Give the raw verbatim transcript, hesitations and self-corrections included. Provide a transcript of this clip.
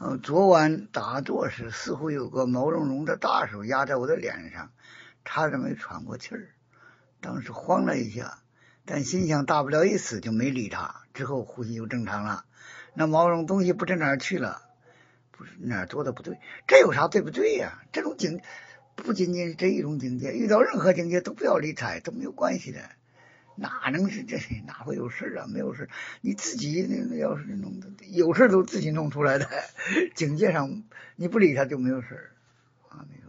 呃，昨晚打坐时，似乎有个毛茸茸的大手压在我的脸上，差点没喘过气儿。当时慌了一下，但心想大不了一死，就没理他。之后呼吸就正常了。那毛绒东西不知哪儿去了，不是哪儿做的不对，这有啥对不对呀、啊？这种境不仅仅是这一种境界，遇到任何境界都不要理睬，都没有关系的。哪能是这？哪会有事啊？没有事，你自己那要是弄的，有事都自己弄出来的。境界上你不理他就没有事啊。